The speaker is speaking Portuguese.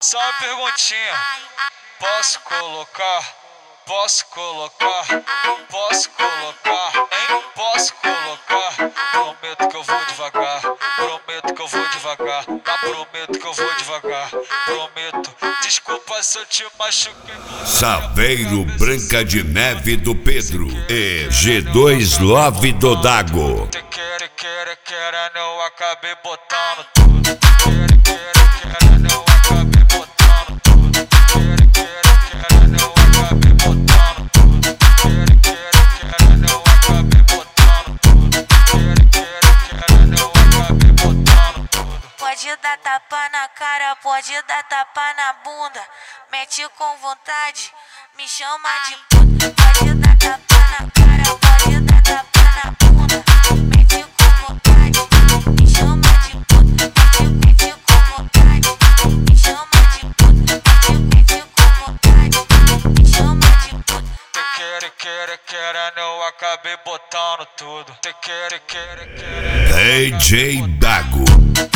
Só uma perguntinha. Posso colocar? Posso colocar? Posso colocar? Hein? Posso colocar? Prometo que eu vou devagar. Prometo que eu vou devagar. Tá? Prometo que eu vou devagar. Prometo. Desculpa se eu te machuquei. Saveiro Branca de Neve do Pedro e G2 Love do Dago. Quer, não acabei botando tudo. Quer, não acabei botando tudo. Quer, não acabei botando tudo. Quer, não acabei botando tudo. Quer, não acabei botando tudo. Pode dar tapa na cara, pode dar tapa na bunda. Mete com vontade, me chama de puta. Pode dar tapa na cara, pode dar tapa na bunda. Mete com vontade, me chama de puta. Mete com vontade, me chama de puta. Mete com vontade, me chama de puta. Quer, não acabei botando tudo. Quer. DJ Dago.